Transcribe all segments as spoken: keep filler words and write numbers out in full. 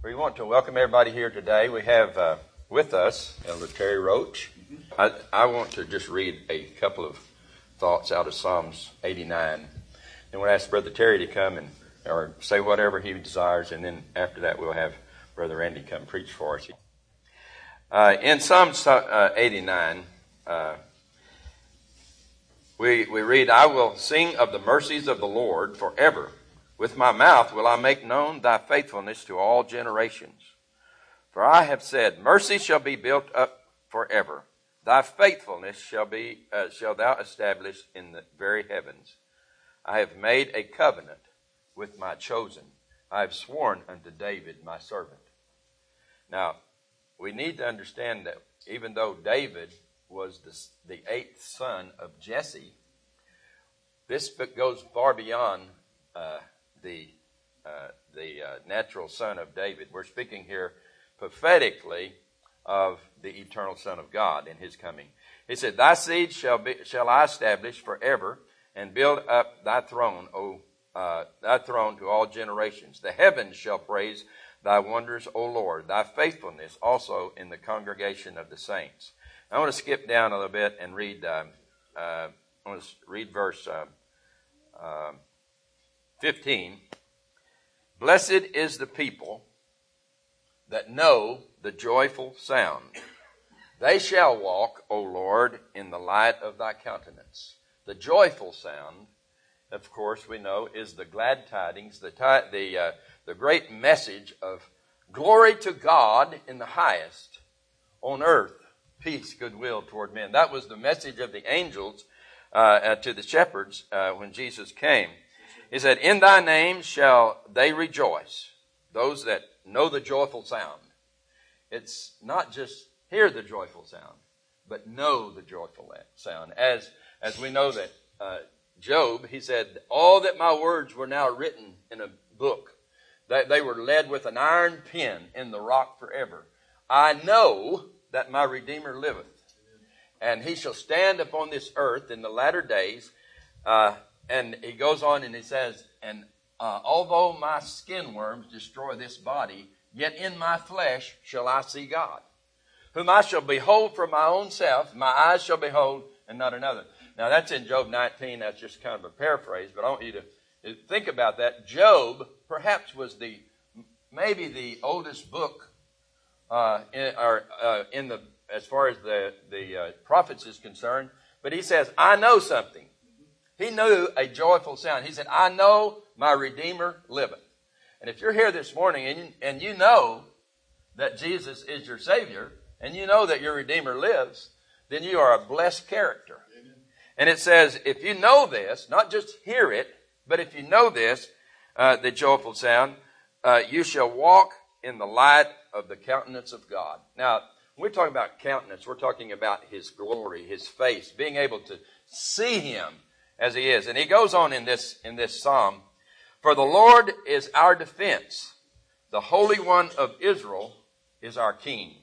We want to welcome everybody here today. We have uh, with us Elder Terry Roach. I, I want to just read a couple of thoughts out of Psalms eighty-nine. Then we'll ask Brother Terry to come and or say whatever he desires, and then after that we'll have Brother Randy come preach for us. Uh, in Psalms uh, eighty-nine, uh, we, we read, I will sing of the mercies of the Lord forever. With my mouth will I make known thy faithfulness to all generations. For I have said, mercy shall be built up forever. Thy faithfulness shall be uh, shall thou establish in the very heavens. I have made a covenant with my chosen. I have sworn unto David my servant. Now, we need to understand that even though David was the, the eighth son of Jesse, this goes far beyond uh, the uh, the uh, natural son of David. We're speaking here prophetically of the eternal Son of God in his coming. He said, thy seed shall be shall I establish forever, and build up thy throne, O uh, thy throne to all generations. The heavens shall praise thy wonders, O Lord, thy faithfulness also in the congregation of the saints. I want to skip down a little bit and read. Uh, uh, I want to read verse Uh, uh, fifteen. Blessed is the people that know the joyful sound. They shall walk, O Lord, in the light of thy countenance. The joyful sound, of course, we know, is the glad tidings, the ti- the uh, the great message of glory to God in the highest, on earth, peace, goodwill toward men. That was the message of the angels uh, uh, to the shepherds uh, when Jesus came. He said, in thy name shall they rejoice, those that know the joyful sound. It's not just hear the joyful sound, but know the joyful sound. As as we know that uh, Job, he said, all that my words were now written in a book, that they were led with an iron pen in the rock forever. I know that my Redeemer liveth, and he shall stand upon this earth in the latter days. Uh, and he goes on and he says, and uh, although my skin worms destroy this body, yet in my flesh shall I see God, whom I shall behold for my own self. My eyes shall behold, and not another. Now that's in Job nineteen. That's just kind of a paraphrase, but I want you to think about that. Job perhaps was the maybe the oldest book uh, in, or, uh, in the as far as the the uh, prophets is concerned. But he says, I know something. He knew a joyful sound. He said, I know my Redeemer liveth. And if you're here this morning and you, and you know that Jesus is your Savior, and you know that your Redeemer lives, then you are a blessed character. Amen. And it says, if you know this, not just hear it, but if you know this, uh, the joyful sound, uh, you shall walk in the light of the countenance of God. Now, when we're talking about countenance, we're talking about his glory, his face, being able to see him as he is. And he goes on in this in this psalm, for the Lord is our defense. The Holy One of Israel is our King.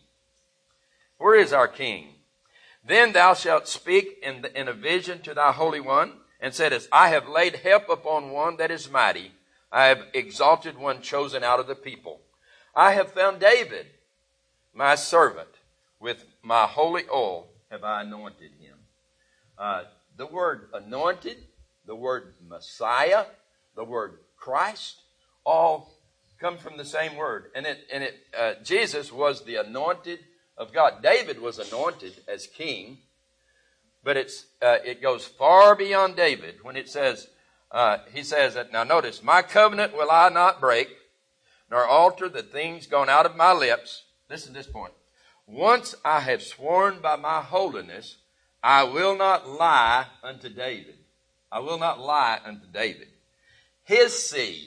Where is our King? Then thou shalt speak in, the, in a vision to thy Holy One, and saidest, I have laid help upon one that is mighty. I have exalted one chosen out of the people. I have found David, my servant. With my holy oil have I anointed him. Uh, the word anointed, the word Messiah, the word Christ, all come from the same word. And it, and it, uh, Jesus was the anointed of God. David was anointed as king, but it's uh, it goes far beyond David when it says, uh, he says that, now notice, my covenant will I not break, nor alter the things gone out of my lips. Listen to this point. Once I have sworn by my holiness, I will not lie unto David. I will not lie unto David. His seed,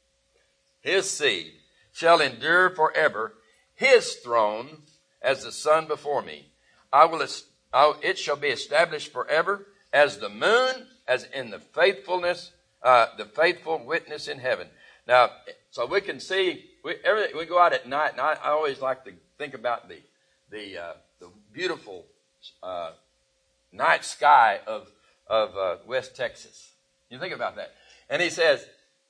his seed shall endure forever. His throne as the sun before me. I will. I, it shall be established forever as the moon, as in the faithfulness, uh, the faithful witness in heaven. Now, so we can see. We, every, we go out at night, and I, I always like to think about the the uh, the beautiful Uh, night sky of of uh, West Texas. You think about that. And he says,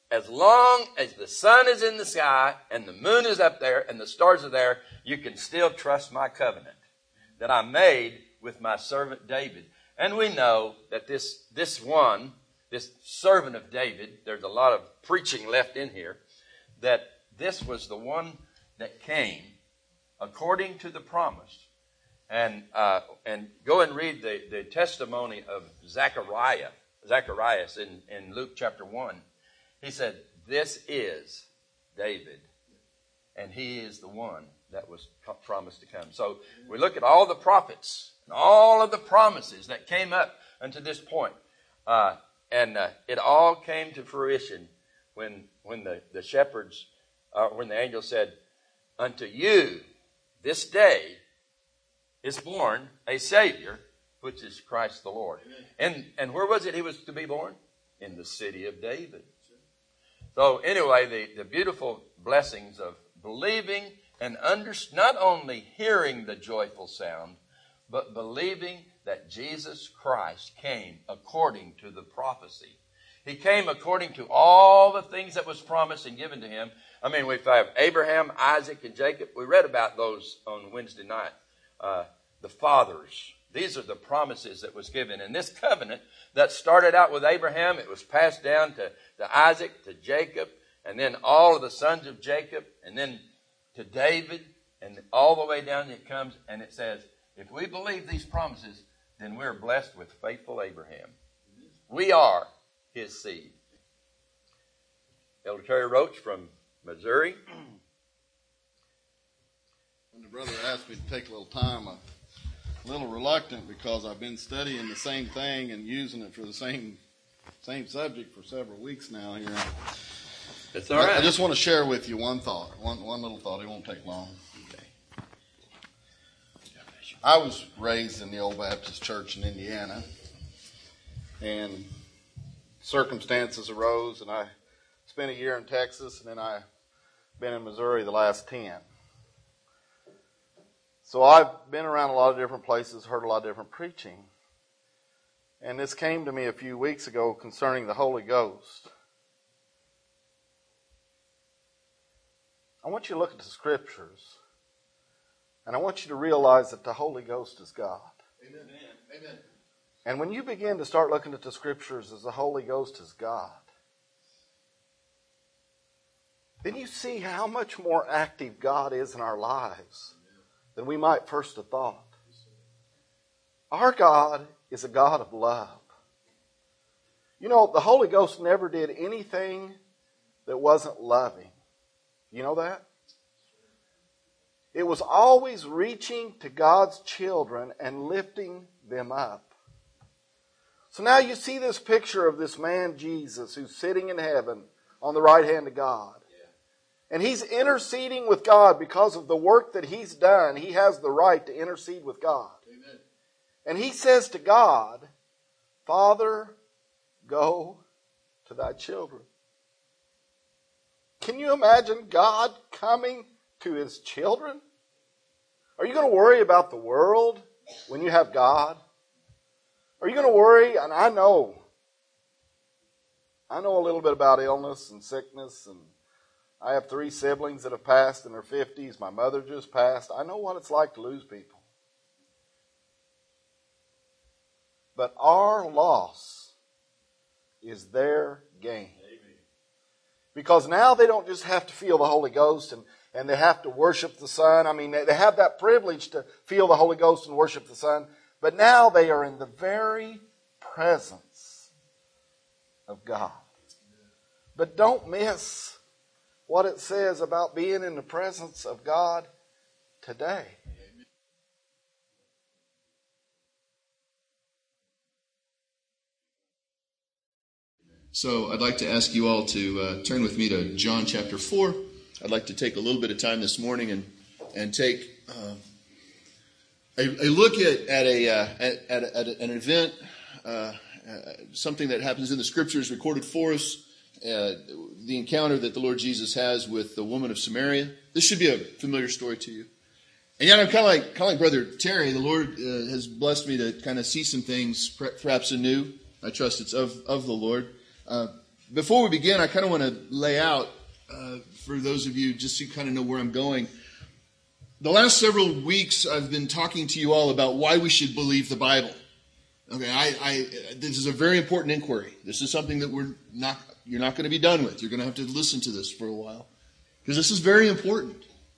as long as the sun is in the sky and the moon is up there and the stars are there, you can still trust my covenant that I made with my servant David. And we know that this, this one, this servant of David, there's a lot of preaching left in here, that this was the one that came according to the promise. And uh, and go and read the, the testimony of Zechariah, Zacharias in, in Luke chapter one. He said, this is David, and he is the one that was promised to come. So we look at all the prophets and all of the promises that came up unto this point. Uh, and uh, it all came to fruition when when the, the shepherds, uh, when the angel said, unto you this day is born a Savior, which is Christ the Lord. And and where was it he was to be born? In the city of David. So anyway, the, the beautiful blessings of believing and under, not only hearing the joyful sound, but believing that Jesus Christ came according to the prophecy. He came according to all the things that was promised and given to him. I mean, we have Abraham, Isaac, and Jacob. We read about those on Wednesday night. Uh, the fathers. These are the promises that was given. And this covenant that started out with Abraham, it was passed down to, to Isaac, to Jacob, and then all of the sons of Jacob, and then to David, and all the way down it comes, and it says, if we believe these promises, then we're blessed with faithful Abraham. We are his seed. Elder Terry Roach from Missouri. When the brother asked me to take a little time, I'm a little reluctant because I've been studying the same thing and using it for the same same subject for several weeks now here. It's all right. I, I just want to share with you one thought, one one little thought. It won't take long. Okay. I was raised in the Old Baptist Church in Indiana, and circumstances arose, and I spent a year in Texas, and then I've been in Missouri the last ten. So I've been around a lot of different places, heard a lot of different preaching. And this came to me a few weeks ago concerning the Holy Ghost. I want you to look at the Scriptures, and I want you to realize that the Holy Ghost is God. Amen. Amen. And when you begin to start looking at the Scriptures as the Holy Ghost is God, then you see how much more active God is in our lives than we might first have thought. Our God is a God of love. You know, the Holy Ghost never did anything that wasn't loving. You know that? It was always reaching to God's children and lifting them up. So now you see this picture of this man Jesus who's sitting in heaven on the right hand of God. And he's interceding with God because of the work that he's done. He has the right to intercede with God. Amen. And he says to God, Father, go to thy children. Can you imagine God coming to his children? Are you going to worry about the world when you have God? Are you going to worry? And I know, I know a little bit about illness and sickness, and I have three siblings that have passed in their fifties. My mother just passed. I know what it's like to lose people. But our loss is their gain. Amen. Because now they don't just have to feel the Holy Ghost and, and they have to worship the Son. I mean, they, they have that privilege to feel the Holy Ghost and worship the Son. But now they are in the very presence of God. But don't miss what it says about being in the presence of God today. So I'd like to ask you all to uh, turn with me to John chapter four. I'd like to take a little bit of time this morning and and take uh, a, a look at at a uh, at, at, at an event, uh, uh, something that happens in the Scriptures recorded for us. Uh, the encounter that the Lord Jesus has with the woman of Samaria. This should be a familiar story to you. And yet I'm kind of like kind of like Brother Terry. The Lord uh, has blessed me to kind of see some things perhaps anew. I trust it's of, of the Lord. Uh, before we begin, I kind of want to lay out, uh, for those of you, just so you kind of know where I'm going. The last several weeks, I've been talking to you all about why we should believe the Bible. Okay, I, I this is a very important inquiry. This is something that we're not, you're not going to be done with. You're going to have to listen to this for a while, because this is very important.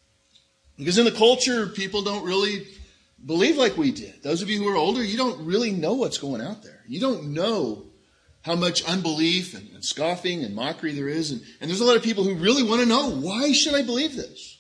Because in the culture, people don't really believe like we did. Those of you who are older, you don't really know what's going out there. You don't know how much unbelief and, and scoffing and mockery there is. And, and there's a lot of people who really want to know, why should I believe this?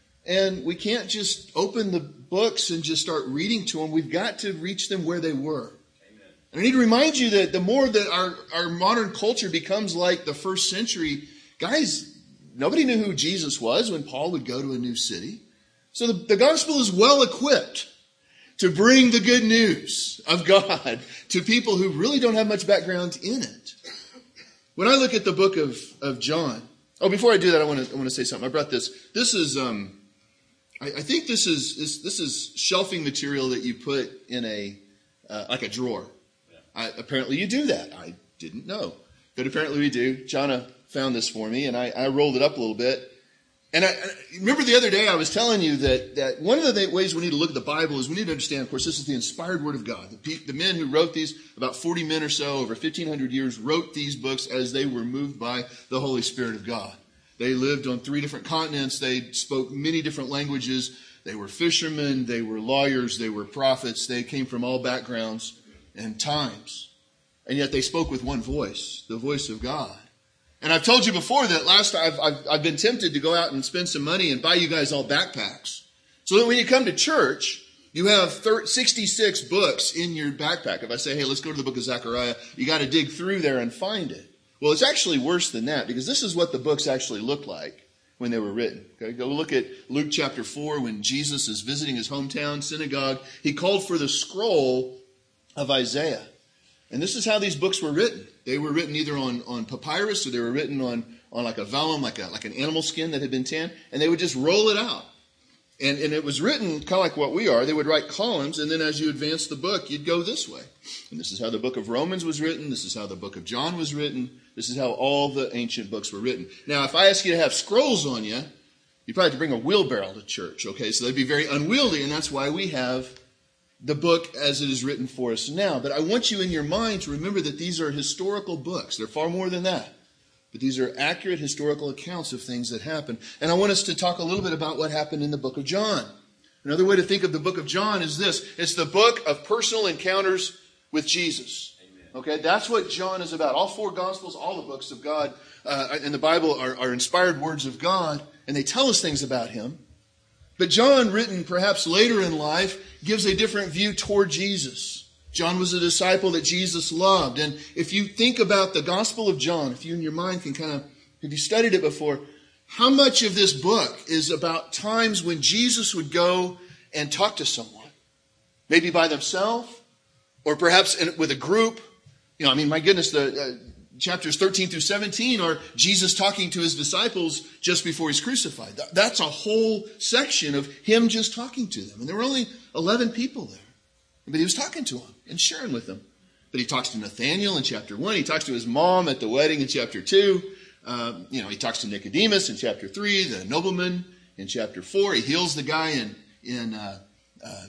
And we can't just open the books and just start reading to them. We've got to reach them where they were. Amen. And I need to remind you that the more that our, our modern culture becomes like the first century, guys, nobody knew who Jesus was when Paul would go to a new city. So the, the gospel is well equipped to bring the good news of God to people who really don't have much background in it. When I look at the book of, of John, oh, before I do that, I want to I want to say something. I brought this. This is, um, I, I think this is this, this is shelving material that you put in a uh, like a drawer. Yeah. I, apparently, you do that. I didn't know, but apparently we do. Jonna found this for me, and I, I rolled it up a little bit. And I, I remember the other day I was telling you that, that one of the ways we need to look at the Bible is we need to understand, of course, this is the inspired Word of God. The, pe- the men who wrote these, about forty men or so, over fifteen hundred years, wrote these books as they were moved by the Holy Spirit of God. They lived on three different continents. They spoke many different languages. They were fishermen. They were lawyers. They were prophets. They came from all backgrounds and times. And yet they spoke with one voice, the voice of God. And I've told you before that last I've, I've, I've been tempted to go out and spend some money and buy you guys all backpacks. So that when you come to church, you have sixty-six books in your backpack. If I say, hey, let's go to the book of Zechariah, you got to dig through there and find it. Well, it's actually worse than that, because this is what the books actually looked like when they were written. Okay, go look at Luke chapter four when Jesus is visiting his hometown synagogue. He called for the scroll of Isaiah. And this is how these books were written. They were written either on, on papyrus, or they were written on, on like a vellum, like a like an animal skin that had been tanned, and they would just roll it out. And, and it was written kind of like what we are. They would write columns, and then as you advance the book, you'd go this way. And this is how the book of Romans was written. This is how the book of John was written. This is how all the ancient books were written. Now, if I ask you to have scrolls on you, you'd probably have to bring a wheelbarrow to church, okay? So they'd be very unwieldy, and that's why we have the book as it is written for us now. But I want you in your mind to remember that these are historical books. They're far more than that. But these are accurate historical accounts of things that happened. And I want us to talk a little bit about what happened in the book of John. Another way to think of the book of John is this. It's the book of personal encounters with Jesus. Amen. Okay, that's what John is about. All four Gospels, all the books of God uh, in the Bible are, are inspired words of God, and they tell us things about Him. But John, written perhaps later in life, gives a different view toward Jesus. John was a disciple that Jesus loved. And if you think about the Gospel of John, if you in your mind can kind of, if you studied it before, how much of this book is about times when Jesus would go and talk to someone? Maybe by themselves, or perhaps in, with a group. You know, I mean, my goodness, the uh, chapters thirteen through seventeen are Jesus talking to his disciples just before he's crucified. That's a whole section of him just talking to them. And there were only eleven people there. But he was talking to them and sharing with them. But he talks to Nathanael in chapter one. He talks to his mom at the wedding in chapter two. Um, you know, he talks to Nicodemus in chapter three, the nobleman in chapter four. He heals the guy in in uh, uh,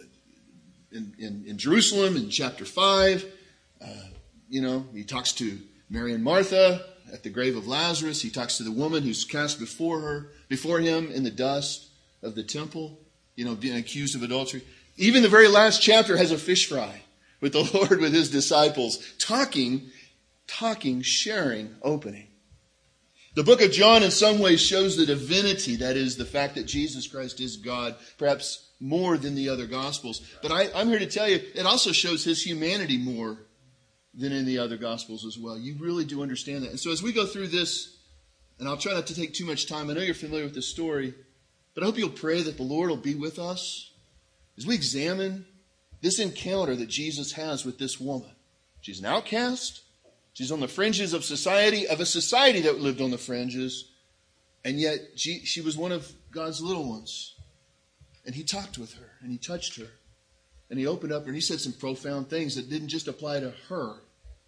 in, in, in Jerusalem in chapter five. Uh, you know, he talks to Mary and Martha at the grave of Lazarus. He talks to the woman who's cast before her, before him in the dust of the temple, you know, being accused of adultery. Even the very last chapter has a fish fry with the Lord, with his disciples, talking, talking, sharing, opening. The book of John in some ways shows the divinity, that is, the fact that Jesus Christ is God, perhaps more than the other Gospels. But I, I'm here to tell you, it also shows his humanity more than in the other Gospels as well. You really do understand that. And so as we go through this, and I'll try not to take too much time. I know you're familiar with this story, but I hope you'll pray that the Lord will be with us as we examine this encounter that Jesus has with this woman. She's an outcast. She's on the fringes of society, of a society that lived on the fringes. And yet she, she was one of God's little ones. And he talked with her, and he touched her. And he opened up her, and he said some profound things that didn't just apply to her,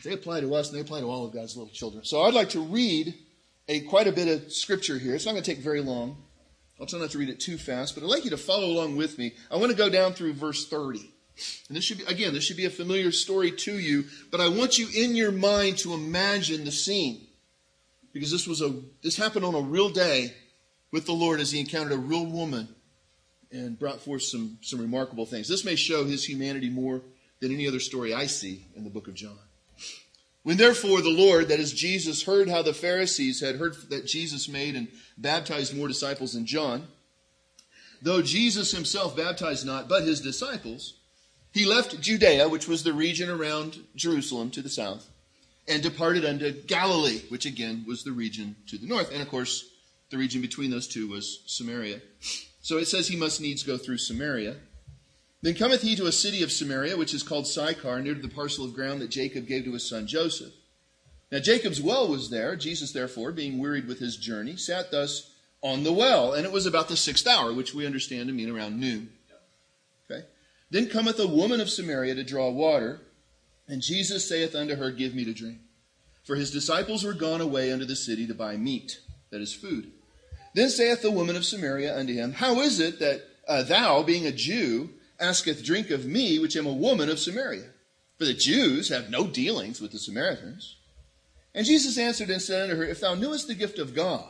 They apply to us and they apply to all of God's little children. So I'd like to read a quite a bit of scripture here. It's not going to take very long. I'll try not to read it too fast, but I'd like you to follow along with me. I want to go down through verse thirty. And this should be, again, this should be a familiar story to you, but I want you in your mind to imagine the scene. Because this was a this happened on a real day with the Lord as he encountered a real woman and brought forth some, some remarkable things. This may show his humanity more than any other story I see in the book of John. When therefore the Lord, that is Jesus, heard how the Pharisees had heard that Jesus made and baptized more disciples than John, though Jesus himself baptized not, but his disciples, he left Judea, which was the region around Jerusalem to the south, and departed unto Galilee, which again was the region to the north. And of course, the region between those two was Samaria. So it says he must needs go through Samaria. Then cometh he to a city of Samaria, which is called Sychar, near to the parcel of ground that Jacob gave to his son Joseph. Now Jacob's well was there. Jesus, therefore, being wearied with his journey, sat thus on the well. And it was about the sixth hour, which we understand to mean around noon. Okay. Then cometh a woman of Samaria to draw water, and Jesus saith unto her, Give me to drink. For his disciples were gone away unto the city to buy meat, that is food. Then saith the woman of Samaria unto him, How is it that uh, thou, being a Jew, asketh drink of me, which am a woman of Samaria? For the Jews have no dealings with the Samaritans. And Jesus answered and said unto her, If thou knewest the gift of God,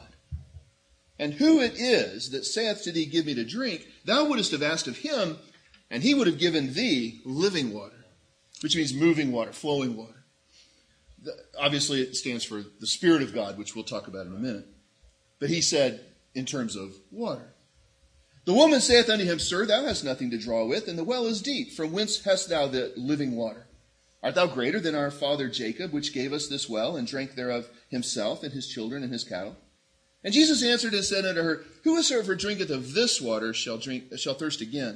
and who it is that saith to thee, Give me to drink, thou wouldest have asked of him, and he would have given thee living water, which means moving water, flowing water. Obviously, it stands for the Spirit of God, which we'll talk about in a minute. But he said in terms of water. The woman saith unto him, Sir, thou hast nothing to draw with, and the well is deep. From whence hast thou the living water? Art thou greater than our father Jacob, which gave us this well, and drank thereof himself, and his children, and his cattle? And Jesus answered and said unto her, Whosoever drinketh of this water shall drink shall thirst again.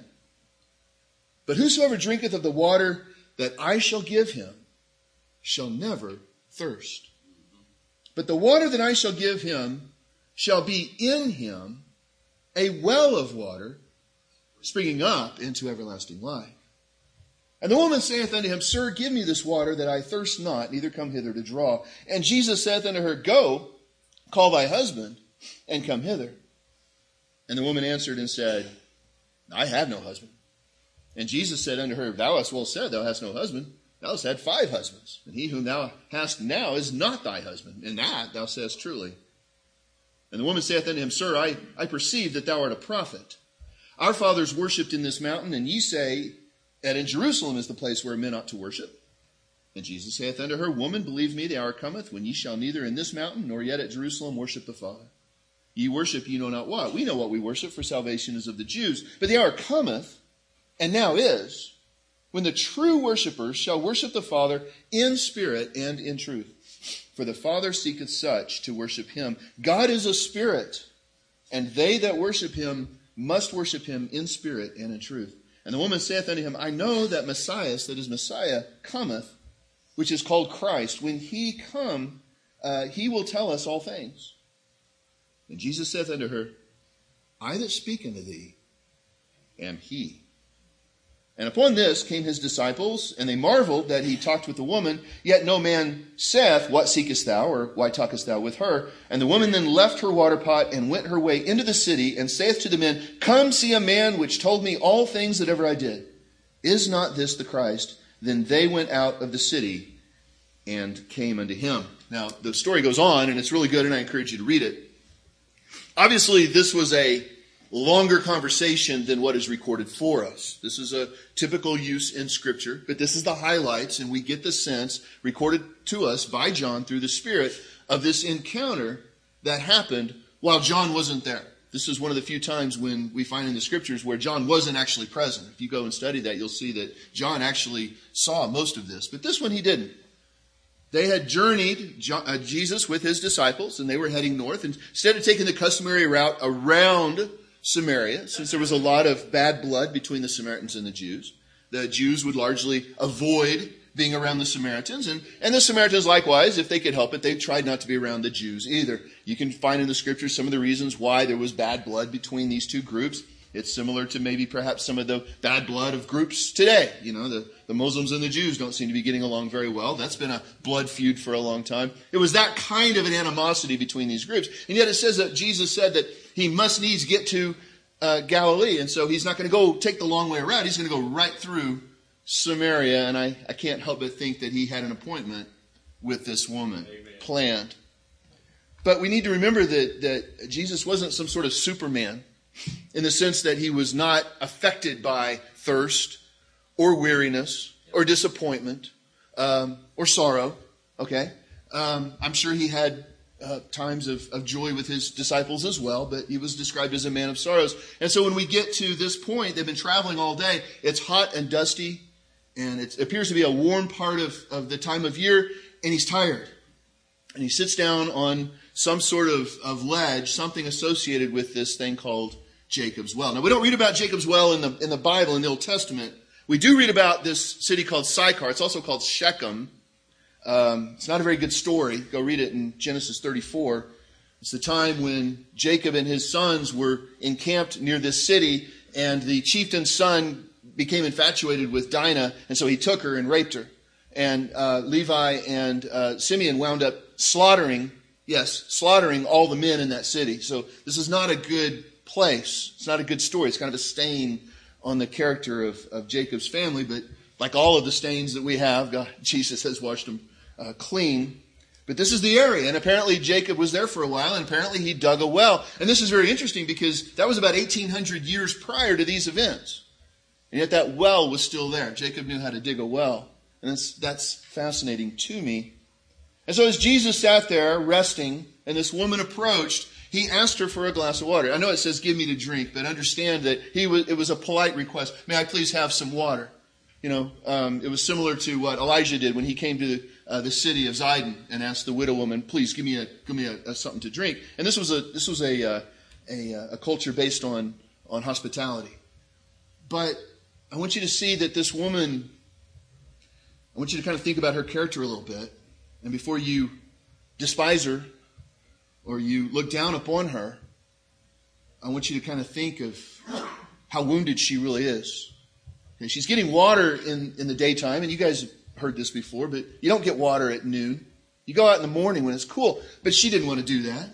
But whosoever drinketh of the water that I shall give him shall never thirst. But the water that I shall give him shall be in him a well of water springing up into everlasting life. And the woman saith unto him, Sir, give me this water that I thirst not, neither come hither to draw. And Jesus saith unto her, Go, call thy husband, and come hither. And the woman answered and said, I have no husband. And Jesus said unto her, Thou hast well said, thou hast no husband. Thou hast had five husbands, and he whom thou hast now is not thy husband. And that thou sayest truly. And the woman saith unto him, Sir, I, I perceive that thou art a prophet. Our fathers worshipped in this mountain, and ye say that in Jerusalem is the place where men ought to worship. And Jesus saith unto her, Woman, believe me, the hour cometh, when ye shall neither in this mountain nor yet at Jerusalem worship the Father. Ye worship ye know not what. We know what we worship, for salvation is of the Jews. But the hour cometh, and now is, when the true worshipers shall worship the Father in spirit and in truth. For the Father seeketh such to worship him. God is a spirit, and they that worship him must worship him in spirit and in truth. And the woman saith unto him, I know that Messiah, that is Messiah, cometh, which is called Christ. When he come, uh, he will tell us all things. And Jesus saith unto her, I that speak unto thee am he. And upon this came his disciples, and they marveled that he talked with the woman. Yet no man saith, What seekest thou? Or why talkest thou with her? And the woman then left her water pot, and went her way into the city, and saith to the men, Come see a man which told me all things that ever I did. Is not this the Christ? Then they went out of the city, and came unto him. Now, the story goes on, and it's really good, and I encourage you to read it. Obviously, this was a longer conversation than what is recorded for us. This is a typical use in Scripture, but this is the highlights, and we get the sense recorded to us by John through the Spirit of this encounter that happened while John wasn't there. This is one of the few times when we find in the Scriptures where John wasn't actually present. If you go and study that, you'll see that John actually saw most of this, but this one he didn't. They had journeyed, Jesus with his disciples, and they were heading north. And instead of taking the customary route around Samaria, since there was a lot of bad blood between the Samaritans and the Jews, the Jews would largely avoid being around the Samaritans. And, and the Samaritans, likewise, if they could help it, they tried not to be around the Jews either. You can find in the Scriptures some of the reasons why there was bad blood between these two groups. It's similar to maybe perhaps some of the bad blood of groups today. You know, the, the Muslims and the Jews don't seem to be getting along very well. That's been a blood feud for a long time. It was that kind of an animosity between these groups. And yet it says that Jesus said that he must needs get to uh, Galilee. And so he's not going to go take the long way around. He's going to go right through Samaria. And I, I can't help but think that he had an appointment with this woman. Amen. Planned. But we need to remember that, that Jesus wasn't some sort of Superman, in the sense that he was not affected by thirst or weariness or disappointment um, or sorrow. Okay, um, I'm sure he had uh, times of, of joy with his disciples as well, but he was described as a man of sorrows. And so when we get to this point, they've been traveling all day. It's hot and dusty, and it appears to be a warm part of, of the time of year, and he's tired. And he sits down on some sort of, of ledge, something associated with this thing called Jacob's Well. Now, we don't read about Jacob's Well in the in the Bible, in the Old Testament. We do read about this city called Sychar. It's also called Shechem. Um, it's not a very good story. Go read it in Genesis thirty-four. It's the time when Jacob and his sons were encamped near this city, and the chieftain's son became infatuated with Dinah, and so he took her and raped her. And uh, Levi and uh, Simeon wound up slaughtering, yes, slaughtering all the men in that city. So this is not a good place. It's not a good story. It's kind of a stain on the character of, of Jacob's family, but like all of the stains that we have, God, Jesus has washed them uh, clean. But this is the area, and apparently Jacob was there for a while, and apparently he dug a well. And this is very interesting because that was about eighteen hundred years prior to these events. And yet that well was still there. Jacob knew how to dig a well. And that's, that's fascinating to me. And so as Jesus sat there resting, and this woman approached, he asked her for a glass of water. I know it says, give me to drink, but understand that he was, it was a polite request. May I please have some water? You know, um, it was similar to what Elijah did when he came to uh, the city of Zidon and asked the widow woman, please give me a give me a, a, something to drink. And this was a this was a uh, a, a culture based on on hospitality. But I want you to see that this woman, I want you to kind of think about her character a little bit, and before you despise her or you look down upon her, I want you to kind of think of how wounded she really is. Okay, she's getting water in, in the daytime, and you guys have heard this before, but you don't get water at noon. You go out in the morning when it's cool. But she didn't want to do that.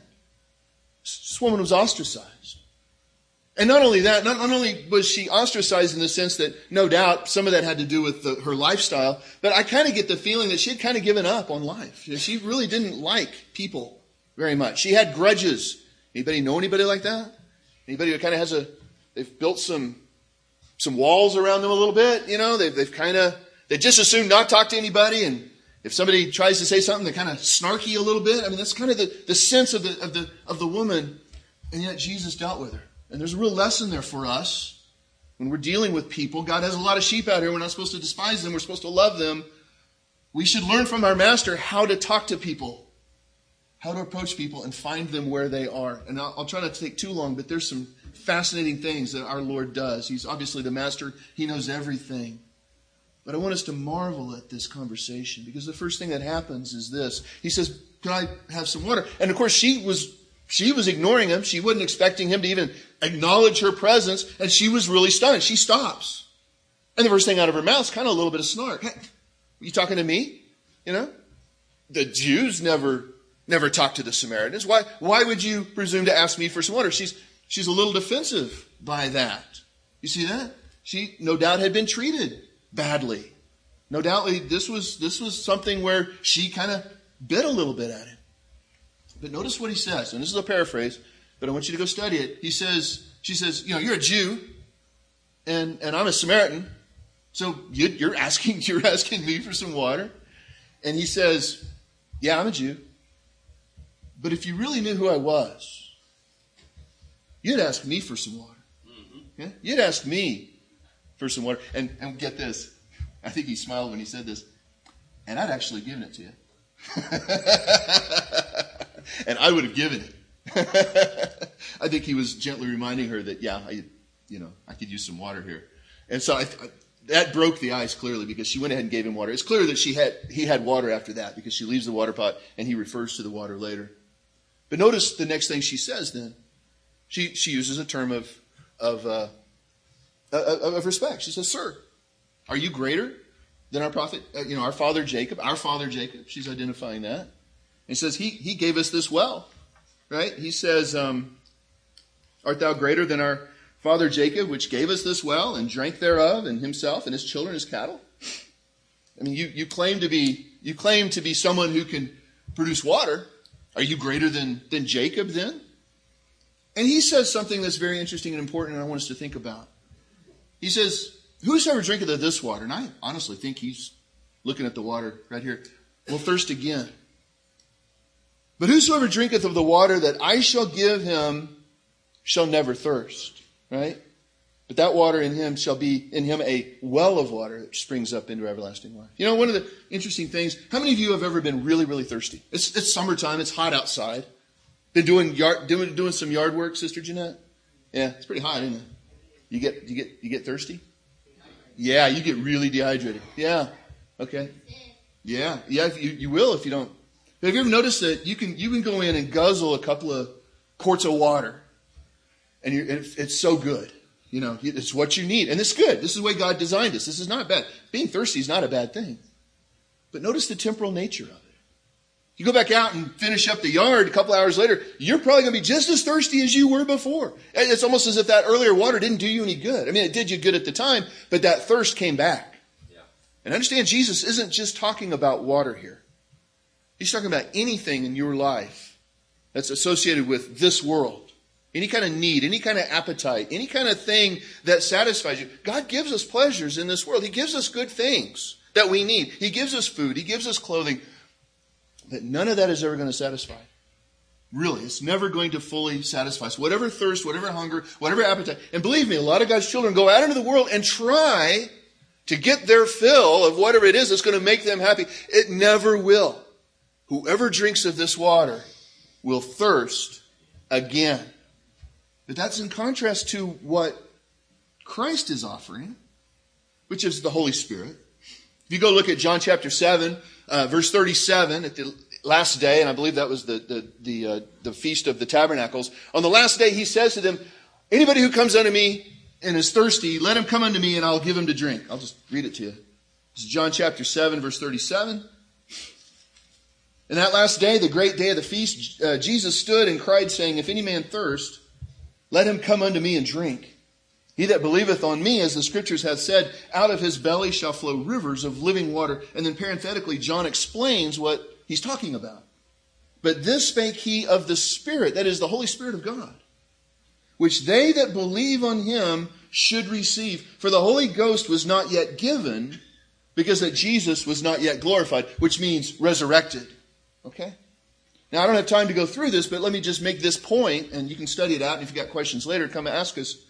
This woman was ostracized. And not only that, not, not only was she ostracized in the sense that, no doubt, some of that had to do with the, her lifestyle, but I kind of get the feeling that she had kind of given up on life. She really didn't like people very much. She had grudges. Anybody know anybody like that? Anybody who kind of has a, they've built some some walls around them a little bit, you know, they've, they've kind of, they just assume not talk to anybody, and if somebody tries to say something, they're kind of snarky a little bit. I mean, that's kind of the, the sense of the, of the, of the woman, and yet Jesus dealt with her. And there's a real lesson there for us when we're dealing with people. God has a lot of sheep out here. We're not supposed to despise them. We're supposed to love them. We should learn from our master how to talk to people, how to approach people and find them where they are. And I'll, I'll try not to take too long, but there's some fascinating things that our Lord does. He's obviously the master. He knows everything. But I want us to marvel at this conversation, because the first thing that happens is this. He says, can I have some water? And of course, she was she was ignoring him. She wasn't expecting him to even acknowledge her presence. And she was really stunned. She stops. And the first thing out of her mouth is kind of a little bit of snark. Hey, are you talking to me? You know? The Jews never never talked to the Samaritans. Why, why would you presume to ask me for some water? She's She's a little defensive by that. You see that? She no doubt had been treated badly. No doubt this was this was something where she kind of bit a little bit at him. But notice what he says, and this is a paraphrase, but I want you to go study it. He says, she says, you know, you're a Jew, and, and I'm a Samaritan, so you, you're asking you're asking me for some water? And he says, yeah, I'm a Jew. But if you really knew who I was, you'd ask me for some water. Mm-hmm. Yeah? You'd ask me for some water. And, and get this. I think he smiled when he said this. And I'd actually given it to you. And I would have given it. I think he was gently reminding her that, yeah, I, you know, I could use some water here. And so I, I, that broke the ice clearly, because she went ahead and gave him water. It's clear that she had he had water after that, because she leaves the water pot and he refers to the water later. But notice the next thing she says then. She she uses a term of of, uh, of, of respect. She says, sir, are you greater than our prophet, uh, you know, our father Jacob, our father Jacob? She's identifying that. And he says, he, he gave us this well, right? He says, um, art thou greater than our father Jacob, which gave us this well and drank thereof, and himself and his children, his cattle? I mean, you, you claim to be you claim to be someone who can produce water. Are you greater than, than Jacob then? And he says something that's very interesting and important, and I want us to think about. He says, whosoever drinketh of this water, and I honestly think he's looking at the water right here, will thirst again. But whosoever drinketh of the water that I shall give him shall never thirst. Right? But that water in him shall be in him a well of water that springs up into everlasting life. You know, one of the interesting things, how many of you have ever been really, really thirsty? It's, it's summertime. It's hot outside. Been doing yard, doing, doing some yard work, Sister Jeanette? Yeah, it's pretty hot, isn't it? You get, you get, you get thirsty? Yeah, you get really dehydrated. Yeah. Okay. Yeah. Yeah, you, you will if you don't. Have you ever noticed that you can, you can go in and guzzle a couple of quarts of water and, you're, and it's so good. You know, it's what you need. And it's good. This is the way God designed us. This is not bad. Being thirsty is not a bad thing. But notice the temporal nature of it. You go back out and finish up the yard a couple hours later, you're probably going to be just as thirsty as you were before. It's almost as if that earlier water didn't do you any good. I mean, it did you good at the time, but that thirst came back. Yeah. And understand, Jesus isn't just talking about water here. He's talking about anything in your life that's associated with this world. Any kind of need, any kind of appetite, any kind of thing that satisfies you. God gives us pleasures in this world. He gives us good things that we need. He gives us food. He gives us clothing. But none of that is ever going to satisfy. Really, it's never going to fully satisfy. So whatever thirst, whatever hunger, whatever appetite. And believe me, a lot of God's children go out into the world and try to get their fill of whatever it is that's going to make them happy. It never will. Whoever drinks of this water will thirst again. But that's in contrast to what Christ is offering, which is the Holy Spirit. If you go look at John chapter seven, uh, verse thirty-seven, at the last day, and I believe that was the the the, uh, the Feast of the Tabernacles. On the last day, he says to them, anybody who comes unto me and is thirsty, let him come unto me and I'll give him to drink. I'll just read it to you. This is John chapter seven, verse thirty-seven. In that last day, the great day of the feast, uh, Jesus stood and cried, saying, if any man thirst, let him come unto me and drink. He that believeth on me, as the scriptures have said, out of his belly shall flow rivers of living water. And then parenthetically, John explains what he's talking about. But this spake he of the Spirit, that is the Holy Spirit of God, which they that believe on him should receive. For the Holy Ghost was not yet given, because that Jesus was not yet glorified, which means resurrected. Okay? Now, I don't have time to go through this, but let me just make this point, and you can study it out, and if you've got questions later, come and ask us.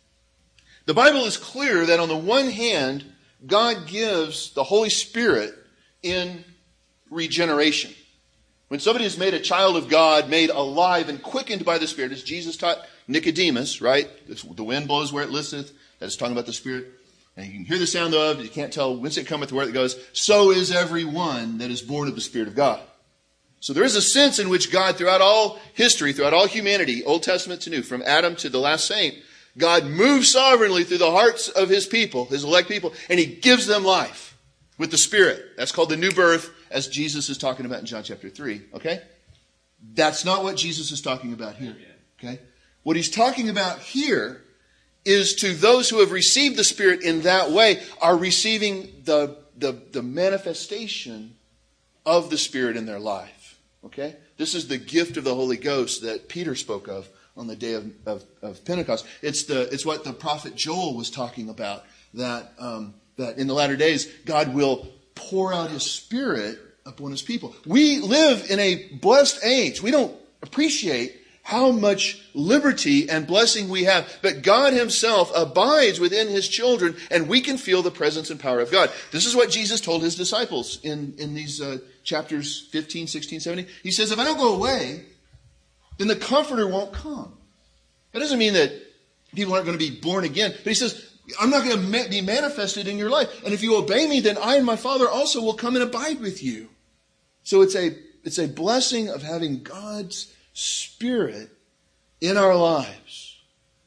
The Bible is clear that on the one hand, God gives the Holy Spirit in regeneration. When somebody is made a child of God, made alive and quickened by the Spirit, as Jesus taught Nicodemus, right? The wind blows where it listeth. That is talking about the Spirit. And you can hear the sound thereof, you can't tell whence it cometh, where it goes. So is every one that is born of the Spirit of God. So there is a sense in which God, throughout all history, throughout all humanity, Old Testament to New, from Adam to the last saint, God moves sovereignly through the hearts of his people, his elect people, and he gives them life with the Spirit. That's called the new birth, as Jesus is talking about in John chapter three. Okay? That's not what Jesus is talking about here. Okay? What he's talking about here is to those who have received the Spirit in that way, are receiving the, the, the manifestation of the Spirit in their life. Okay? This is the gift of the Holy Ghost that Peter spoke of on the day of, of, of Pentecost. It's the it's what the prophet Joel was talking about, that um, that in the latter days God will pour out his Spirit upon his people. We live in a blessed age. We don't appreciate how much liberty and blessing we have, but God himself abides within his children, and we can feel the presence and power of God. This is what Jesus told his disciples in, in these uh, chapters fifteen, sixteen, seventeen. He says, if I don't go away, then the Comforter won't come. That doesn't mean that people aren't going to be born again, but he says, I'm not going to be manifested in your life. And if you obey me, then I and my Father also will come and abide with you. So it's a, it's a blessing of having God's Spirit in our lives.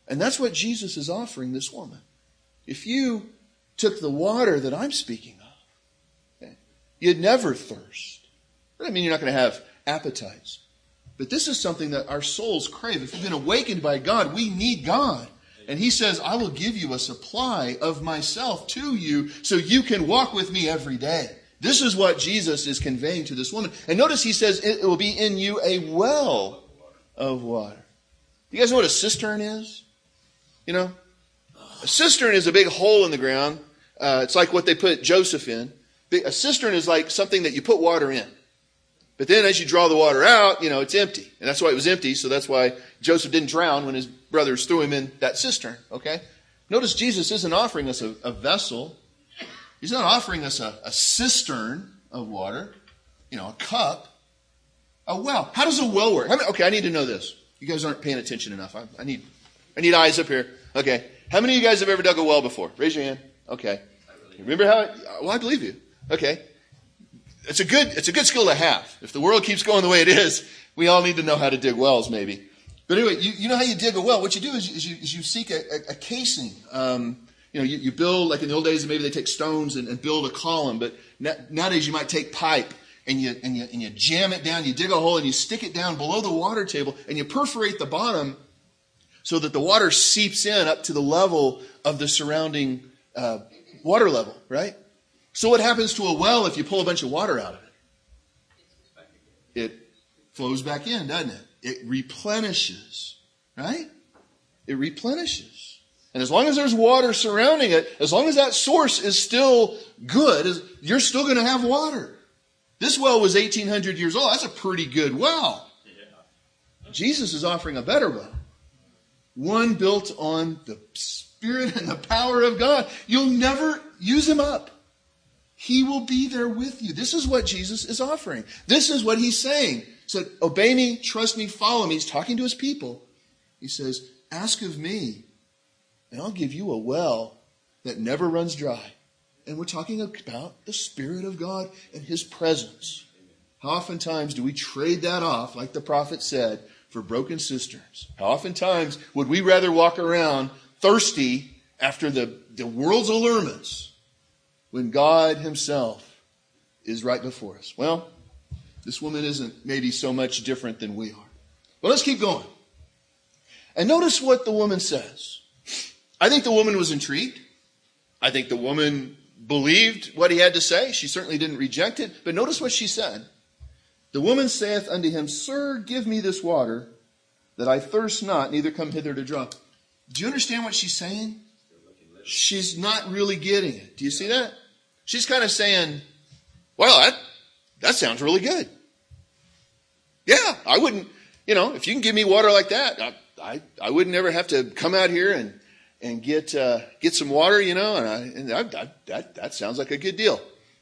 And that's what Jesus is offering this woman. If you took the water that I'm speaking of, okay, you'd never thirst. That doesn't mean you're not going to have appetites. But this is something that our souls crave. If we've been awakened by God, we need God. And he says, I will give you a supply of myself to you so you can walk with me every day. This is what Jesus is conveying to this woman. And notice he says it will be in you a well of water. You guys know what a cistern is? You know? A cistern is a big hole in the ground. Uh, it's like what they put Joseph in. A cistern is like something that you put water in. But then as you draw the water out, you know, it's empty. And that's why it was empty. So that's why Joseph didn't drown when his brothers threw him in that cistern. Okay? Notice Jesus isn't offering us a, a vessel. He's not offering us a, a cistern of water. You know, a cup. A well. How does a well work? How many, okay, I need to know this. You guys aren't paying attention enough. I, I need I need eyes up here. Okay. How many of you guys have ever dug a well before? Raise your hand. Okay. Remember how? It, well, I believe you. Okay. It's a good, it's a good skill to have. If the world keeps going the way it is, we all need to know how to dig wells, maybe. But anyway, you, you know how you dig a well. What you do is you, is you, is you seek a, a, a casing. Um, you know, you, you build, like in the old days, maybe they take stones and, and build a column. But nowadays you might take pipe and you, and you, and you jam it down. You dig a hole and you stick it down below the water table and you perforate the bottom so that the water seeps in up to the level of the surrounding uh, water level, right? So what happens to a well if you pull a bunch of water out of it? It flows back in, doesn't it? It replenishes, right? It replenishes. And as long as there's water surrounding it, as long as that source is still good, you're still going to have water. This well was eighteen hundred years old. That's a pretty good well. Jesus is offering a better well. One built on the Spirit and the power of God. You'll never use him up. He will be there with you. This is what Jesus is offering. This is what he's saying. He said, obey me, trust me, follow me. He's talking to his people. He says, ask of me, and I'll give you a well that never runs dry. And we're talking about the Spirit of God and his presence. How oftentimes do we trade that off, like the prophet said, for broken cisterns? How oftentimes would we rather walk around thirsty after the, the world's allurements when God himself is right before us? Well, this woman isn't maybe so much different than we are. But let's keep going. And notice what the woman says. I think the woman was intrigued. I think the woman believed what he had to say. She certainly didn't reject it. But notice what she said. The woman saith unto him, Sir, give me this water, that I thirst not, neither come hither to draw. Do you understand what she's saying? She's not really getting it. Do you see that? She's kind of saying, well, that, that sounds really good. Yeah, I wouldn't, you know, if you can give me water like that, I I, I wouldn't ever have to come out here and, and get uh, get some water, you know, and, I, and I, I, that, that sounds like a good deal.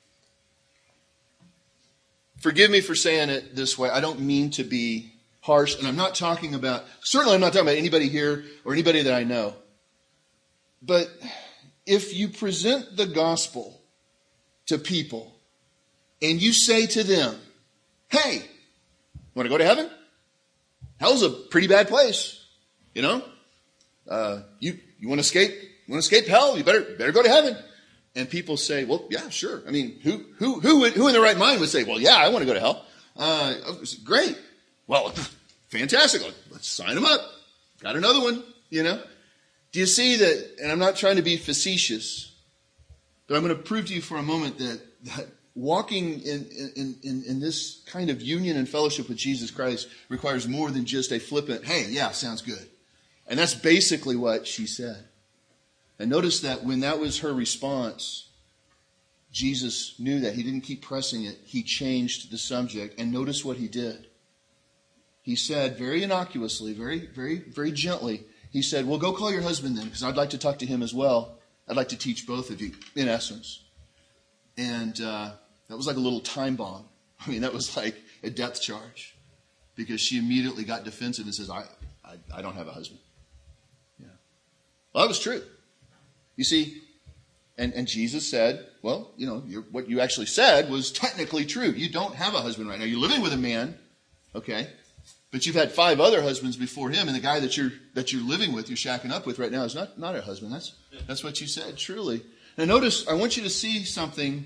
Forgive me for saying it this way. I don't mean to be harsh, and I'm not talking about, certainly I'm not talking about anybody here or anybody that I know. But if you present the gospel to people and you say to them, hey, want to go to heaven? Hell's a pretty bad place, you know? Uh, you you want to escape? Want to escape hell? You better better go to heaven. And people say, well, yeah, sure. I mean, who who who would, who in their right mind would say, well, yeah, I want to go to hell? Uh, great. Well, fantastic. Let's sign them up. Got another one, you know? Do you see that? And I'm not trying to be facetious, but I'm going to prove to you for a moment that, that walking in, in, in, in this kind of union and fellowship with Jesus Christ requires more than just a flippant, hey, yeah, sounds good. And that's basically what she said. And notice that when that was her response, Jesus knew that. He didn't keep pressing it. He changed the subject. And notice what he did. He said very innocuously, very, very, very gently, he said, well, go call your husband then, because I'd like to talk to him as well. I'd like to teach both of you, in essence. And uh, that was like a little time bomb. I mean, that was like a depth charge, because she immediately got defensive and says, I, I, I don't have a husband. Yeah. Well, that was true. You see, and, and Jesus said, well, you know, you're, what you actually said was technically true. You don't have a husband right now. You're living with a man, okay? But you've had five other husbands before him, and the guy that you're that you're living with, you're shacking up with right now is not, not a husband. That's that's what you said, truly. Now notice, I want you to see something,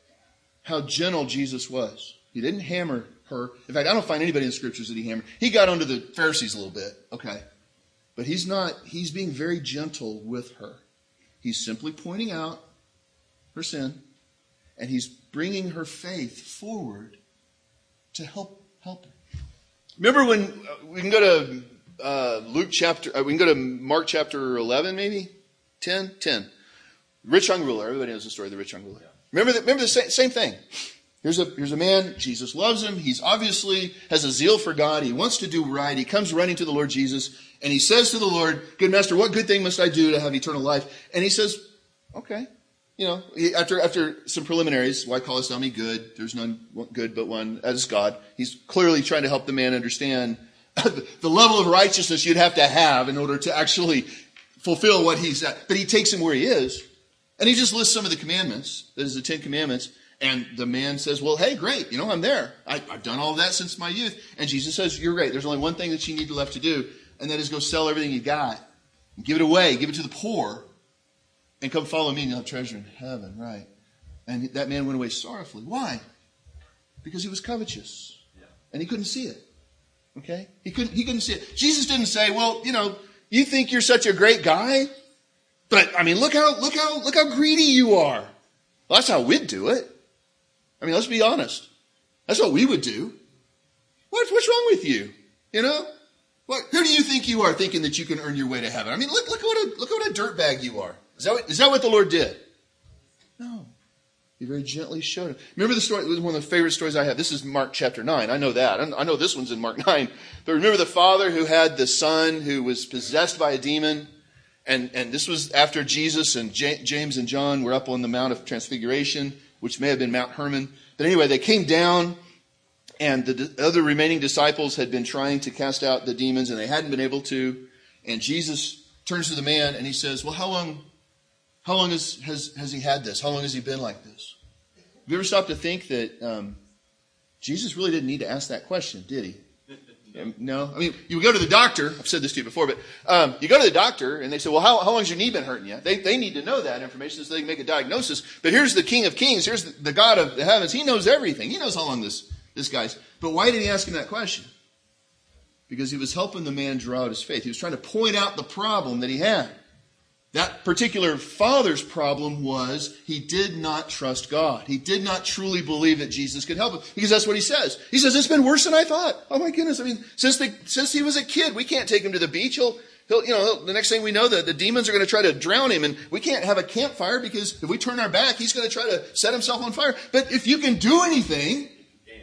how gentle Jesus was. He didn't hammer her. In fact, I don't find anybody in the scriptures that he hammered. He got onto the Pharisees a little bit, okay. But he's not, he's being very gentle with her. He's simply pointing out her sin, and he's bringing her faith forward to help help her. Remember when, uh, we can go to uh, Luke chapter, uh, we can go to Mark chapter eleven maybe? ten? ten. Rich young ruler. Everybody knows the story of the rich young ruler. Remember the, remember the same, same thing. Here's a, here's a man, Jesus loves him. He's obviously has a zeal for God. He wants to do right. He comes running to the Lord Jesus, and he says to the Lord, good master, what good thing must I do to have eternal life? And he says, okay. You know, after after some preliminaries, why callest thou me good? There's none good but one, that is God. He's clearly trying to help the man understand the level of righteousness you'd have to have in order to actually fulfill what he's at. But he takes him where he is, and he just lists some of the commandments. That is the Ten Commandments. And the man says, well, hey, great. You know, I'm there. I, I've done all of that since my youth. And Jesus says, you're great. There's only one thing that you need left to do, and that is go sell everything you got. And give it away. Give it to the poor. And come follow me and you'll have treasure in heaven, right? And that man went away sorrowfully. Why? Because he was covetous. Yeah. And he couldn't see it. Okay? He couldn't, he couldn't see it. Jesus didn't say, well, you know, you think you're such a great guy, but I mean, look how, look how, look how greedy you are. Well, that's how we'd do it. I mean, let's be honest. That's what we would do. What, what's wrong with you? You know? What, who do you think you are thinking that you can earn your way to heaven? I mean, look, look what a, look what a dirtbag you are. Is that, what, is that what the Lord did? No. He very gently showed him. Remember the story? It was one of the favorite stories I have. This is Mark chapter nine. I know that. I know this one's in Mark nine. But remember the father who had the son who was possessed by a demon? And, and this was after Jesus and J- James and John were up on the Mount of Transfiguration, which may have been Mount Hermon. But anyway, they came down, and the d- other remaining disciples had been trying to cast out the demons, and they hadn't been able to. And Jesus turns to the man, and he says, well, how long... How long has, has, has he had this? How long has he been like this? Have you ever stopped to think that um, Jesus really didn't need to ask that question, did he? No? I mean, you go to the doctor. I've said this to you before, but um, you go to the doctor and they say, well, how, how long has your knee been hurting you? They, they need to know that information so they can make a diagnosis. But here's the King of Kings. Here's the, the God of the heavens. He knows everything. He knows how long this, this guy's. But why did he ask him that question? Because he was helping the man draw out his faith. He was trying to point out the problem that he had. That particular father's problem was he did not trust God. He did not truly believe that Jesus could help him. Because that's what he says. He says, it's been worse than I thought. Oh my goodness. I mean, since the, since he was a kid, we can't take him to the beach. He'll, he'll, you know, the next thing we know, the, the demons are going to try to drown him. And we can't have a campfire because if we turn our back, he's going to try to set himself on fire. But if you can do anything,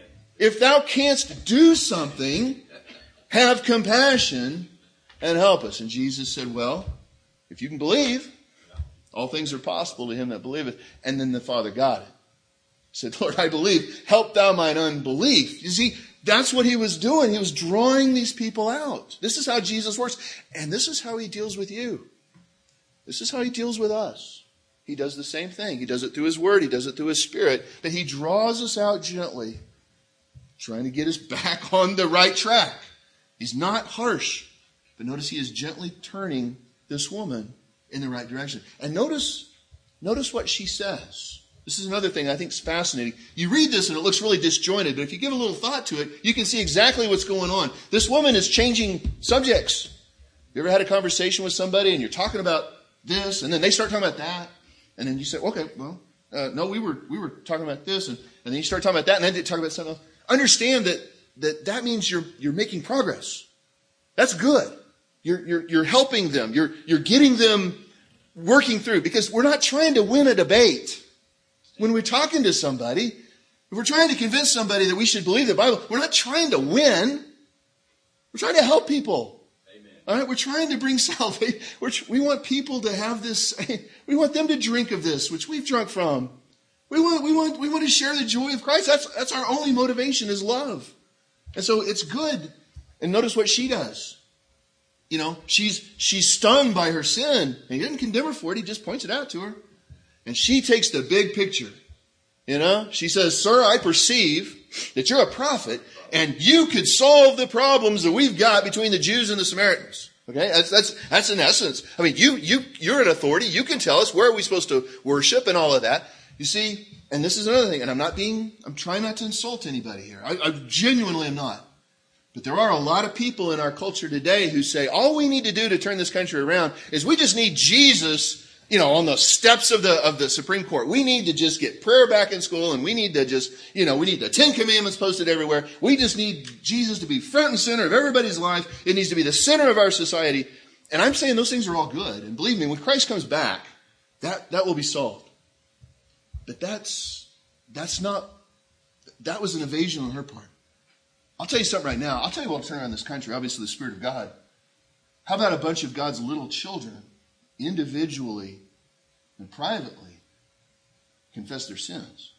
if thou canst do something, have compassion and help us. And Jesus said, well, if you can believe, all things are possible to him that believeth. And then the father got it. He said, Lord, I believe. Help thou mine unbelief. You see, that's what he was doing. He was drawing these people out. This is how Jesus works. And this is how he deals with you. This is how he deals with us. He does the same thing. He does it through his word. He does it through his spirit. But he draws us out gently, trying to get us back on the right track. He's not harsh. But notice he is gently turning this woman in the right direction. And notice, notice what she says. This is another thing I think is fascinating. You read this and it looks really disjointed, but if you give a little thought to it, you can see exactly what's going on. This woman is changing subjects. You ever had a conversation with somebody and you're talking about this, and then they start talking about that, and then you say, okay, well, uh, no, we were we were talking about this, and, and then you start talking about that, and then they talk about something else. Understand that that, that means you're you're making progress. That's good. You're, you're, you're helping them. You're, you're getting them working through, because we're not trying to win a debate. When we're talking to somebody, if we're trying to convince somebody that we should believe the Bible, we're not trying to win. We're trying to help people. Amen. All right? We're trying to bring salvation. We're, we want people to have this. We want them to drink of this, which we've drunk from. We want, we want, we want to share the joy of Christ. That's, that's our only motivation, is love. And so it's good. And notice what she does. You know, she's she's stunned by her sin. And he doesn't condemn her for it. He just points it out to her. And she takes the big picture. You know, she says, sir, I perceive that you're a prophet and you could solve the problems that we've got between the Jews and the Samaritans. Okay, that's, that's, that's in essence. I mean, you, you, you're an authority. You can tell us where are we supposed to worship and all of that. You see, and this is another thing, and I'm not being, I'm trying not to insult anybody here. I, I genuinely am not. But there are a lot of people in our culture today who say, all we need to do to turn this country around is we just need Jesus, you know, on the steps of the of the Supreme Court. We need to just get prayer back in school, and we need to just, you know, we need the Ten Commandments posted everywhere. We just need Jesus to be front and center of everybody's life. It needs to be the center of our society. And I'm saying those things are all good. And believe me, when Christ comes back, that, that will be solved. But that's that's not, that was an evasion on her part. I'll tell you something right now. I'll tell you what will turn around this country. Obviously, the Spirit of God. How about a bunch of God's little children, individually and privately, confess their sins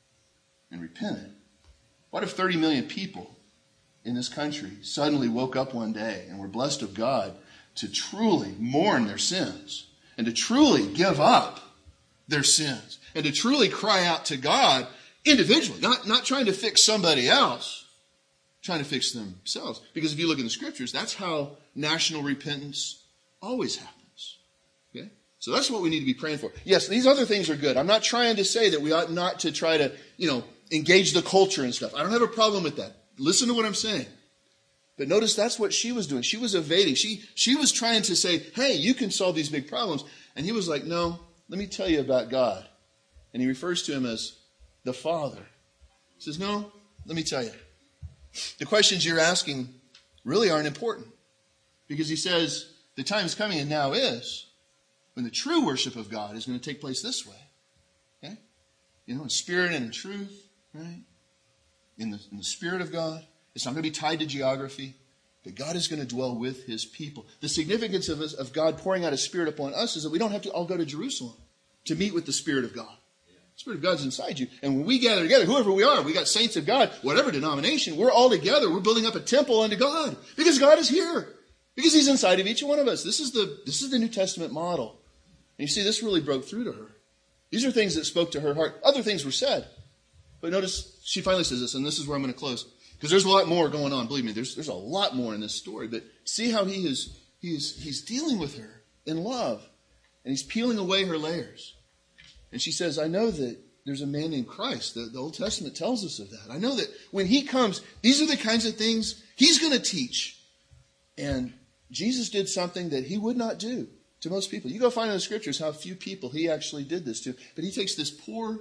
and repent? What if thirty million people in this country suddenly woke up one day and were blessed of God to truly mourn their sins and to truly give up their sins and to truly cry out to God individually, not, not trying to fix somebody else, trying to fix themselves. Because if you look in the scriptures, that's how national repentance always happens. Okay? So that's what we need to be praying for. Yes, these other things are good. I'm not trying to say that we ought not to try to, you know, engage the culture and stuff. I don't have a problem with that. Listen to what I'm saying. But notice that's what she was doing. She was evading. She, she was trying to say, hey, you can solve these big problems. And he was like, no, let me tell you about God. And he refers to him as the Father. He says, no, let me tell you. The questions you're asking really aren't important. Because he says, the time is coming and now is when the true worship of God is going to take place this way. Okay? You know, in spirit and in truth, right? In the, in the Spirit of God. It's not going to be tied to geography. But God is going to dwell with his people. The significance of, us, of God pouring out his Spirit upon us is that we don't have to all go to Jerusalem to meet with the Spirit of God. The Spirit of God's inside you. And when we gather together, whoever we are, we got saints of God, whatever denomination, we're all together. We're building up a temple unto God. Because God is here. Because he's inside of each one of us. This is the, this is the New Testament model. And you see, this really broke through to her. These are things that spoke to her heart. Other things were said. But notice, she finally says this, and this is where I'm going to close. Because there's a lot more going on. Believe me, there's, there's a lot more in this story. But see how he is, he is he's dealing with her in love. And he's peeling away her layers. And she says, I know that there's a man named Christ. The, the Old Testament tells us of that. I know that when he comes, these are the kinds of things he's going to teach. And Jesus did something that he would not do to most people. You go find in the scriptures how few people he actually did this to. But he takes this poor,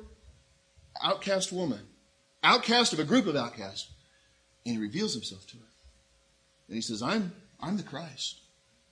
outcast woman, outcast of a group of outcasts, and he reveals himself to her. And he says, I'm, I'm the Christ.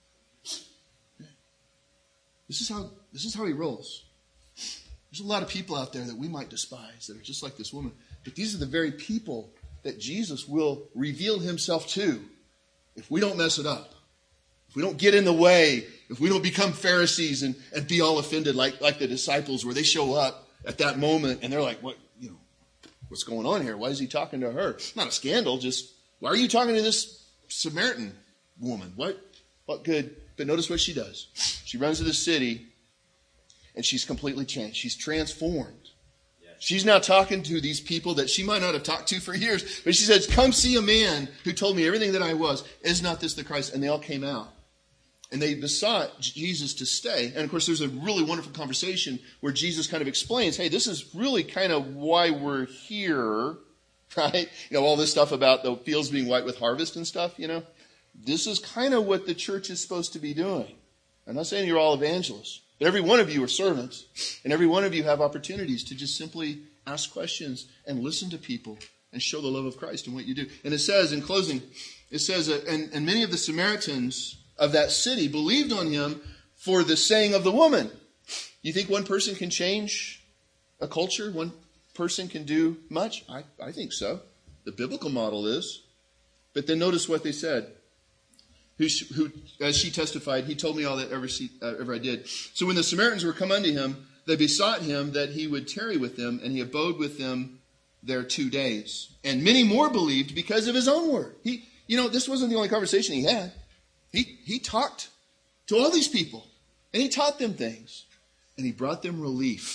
This is how, this is how he rolls. There's a lot of people out there that we might despise that are just like this woman. But these are the very people that Jesus will reveal himself to if we don't mess it up. If we don't get in the way, if we don't become Pharisees and, and be all offended like, like the disciples where they show up at that moment and they're like, what, you know, what's going on here? Why is he talking to her? Not a scandal, just, why are you talking to this Samaritan woman? What, what good? But notice what she does. She runs to the city and she's completely changed. She's transformed. She's now talking to these people that she might not have talked to for years. But she says, come see a man who told me everything that I was. Is not this the Christ? And they all came out. And they besought Jesus to stay. And of course, there's a really wonderful conversation where Jesus kind of explains, hey, this is really kind of why we're here, right? You know, all this stuff about the fields being white with harvest and stuff, you know. This is kind of what the church is supposed to be doing. I'm not saying you're all evangelists. But every one of you are servants, and every one of you have opportunities to just simply ask questions and listen to people and show the love of Christ in what you do. And it says, in closing, it says, uh, and, and many of the Samaritans of that city believed on him for the saying of the woman. You think one person can change a culture? One person can do much? I, I think so. The biblical model is. But then notice what they said. Who, who, as she testified, he told me all that ever, see, uh, ever I did. So when the Samaritans were come unto him, they besought him that he would tarry with them, and he abode with them there two days. And many more believed because of his own word. He, you know, this wasn't the only conversation he had. He, he talked to all these people, and he taught them things, and he brought them relief.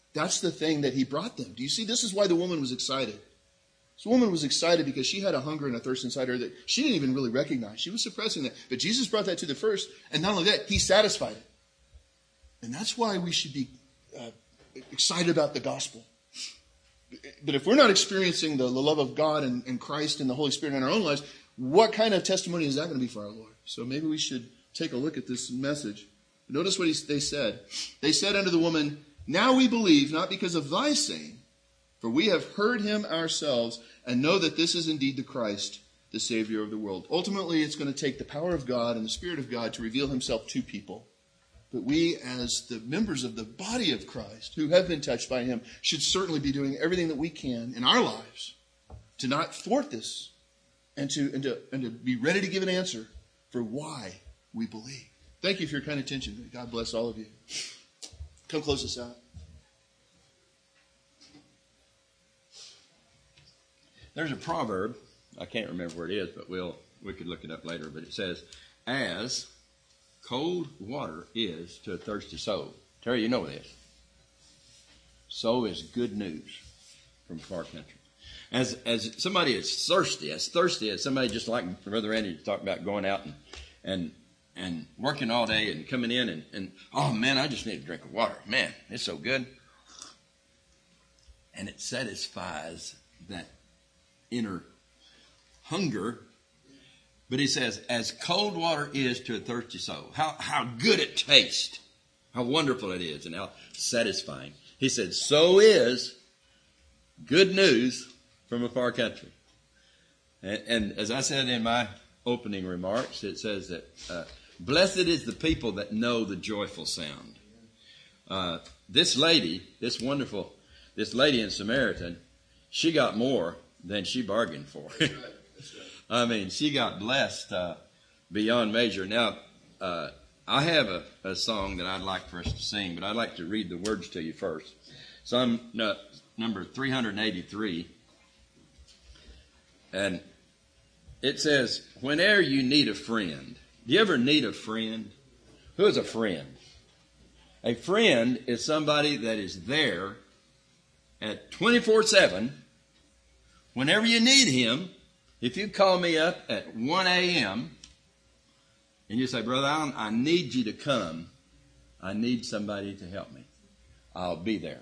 That's the thing that he brought them. Do you see? This is why the woman was excited. This woman was excited because she had a hunger and a thirst inside her that she didn't even really recognize. She was suppressing that. But Jesus brought that to the first, and not only that, he satisfied it. And that's why we should be uh, excited about the gospel. But if we're not experiencing the, the love of God and, and Christ and the Holy Spirit in our own lives, what kind of testimony is that going to be for our Lord? So maybe we should take a look at this message. Notice what he, they said. They said unto the woman, now we believe, not because of thy saying, for we have heard him ourselves and know that this is indeed the Christ, the Savior of the world. Ultimately, it's going to take the power of God and the Spirit of God to reveal himself to people. But we, as the members of the body of Christ who have been touched by him, should certainly be doing everything that we can in our lives to not thwart this and to, and to, and to be ready to give an answer for why we believe. Thank you for your kind attention. God bless all of you. Come close us out. There's a proverb, I can't remember where it is, but we'll we could look it up later, but it says, as cold water is to a thirsty soul. Terry, you know this. So is good news from far country. As as somebody is thirsty, as thirsty as somebody just like Brother Randy talked about going out and and and working all day and coming in and, and oh man, I just need a drink of water. Man, it's so good. And it satisfies that inner hunger. But he says, as cold water is to a thirsty soul, how, how good it tastes, how wonderful it is, and how satisfying. He said, so is good news from a far country. And, and as I said in my opening remarks, it says that uh, blessed is the people that know the joyful sound. Uh, this lady, this wonderful, this lady in Samaritan, she got more than she bargained for. I mean, she got blessed uh, beyond measure. Now, uh, I have a, a song that I'd like for us to sing, but I'd like to read the words to you first. Psalm no, number three eighty-three. And it says, whenever you need a friend, do you ever need a friend? Who is a friend? A friend is somebody that is there at twenty-four seven. Whenever you need him. If you call me up at one a.m. and you say, Brother Allen, I need you to come. I need somebody to help me. I'll be there.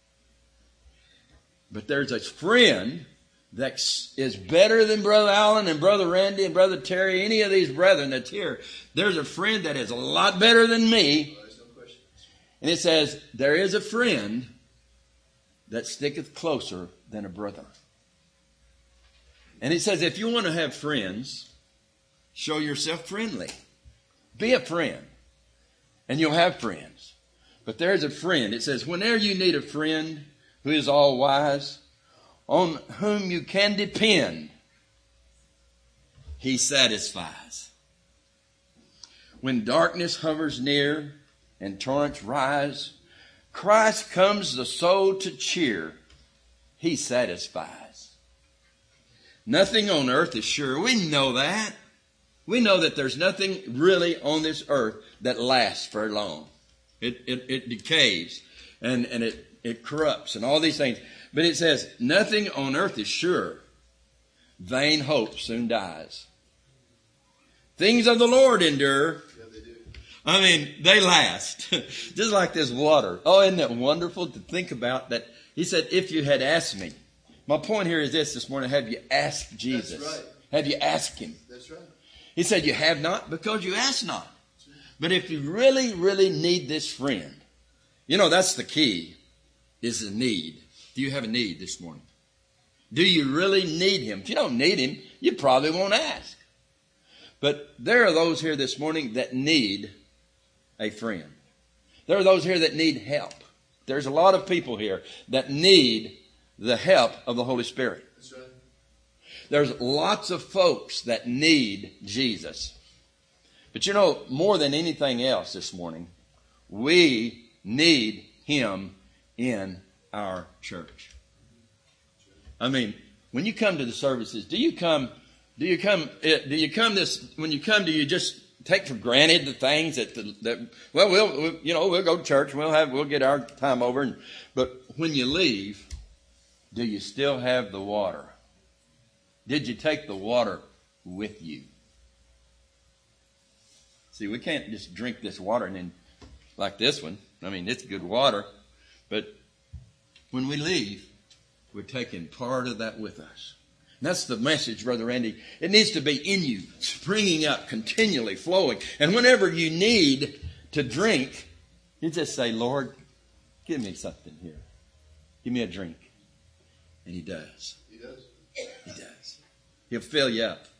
But there's a friend that is better than Brother Allen and Brother Randy and Brother Terry, any of these brethren that's here. There's a friend that is a lot better than me. And it says, there is a friend that sticketh closer than a brother. And it says, if you want to have friends, show yourself friendly. Be a friend. And you'll have friends. But there's a friend. It says, whenever you need a friend who is all wise, on whom you can depend, he satisfies. When darkness hovers near and torrents rise, Christ comes the soul to cheer. He satisfies. Nothing on earth is sure. We know that. We know that there's nothing really on this earth that lasts very long. It, it, it decays and, and it, it corrupts and all these things. But it says, nothing on earth is sure. Vain hope soon dies. Things of the Lord endure. Yeah, they do. I mean, they last. Just like this water. Oh, isn't it wonderful to think about that? He said, if you had asked me. My point here is this this morning. Have you asked Jesus? That's right. Have you asked him? That's right. He said, you have not because you ask not. But if you really, really need this friend, you know, that's the key, is the need. Do you have a need this morning? Do you really need him? If you don't need him, you probably won't ask. But there are those here this morning that need a friend. There are those here that need help. There's a lot of people here that need the help of the Holy Spirit. That's right. There's lots of folks that need Jesus. But you know, more than anything else this morning, we need him in our church. I mean, when you come to the services, do you come, do you come, do you come this, when you come, do you just take for granted the things that, the, that well, we'll, we'll, you know, we'll go to church and we'll have, we'll get our time over. And, but when you leave, do you still have the water? Did you take the water with you? See, we can't just drink this water and then, like this one. I mean, it's good water, but when we leave, we're taking part of that with us. And that's the message, Brother Randy. It needs to be in you, springing up, continually flowing. And whenever you need to drink, you just say, Lord, give me something here. Give me a drink. And he does. He does. He does. He'll fill you up.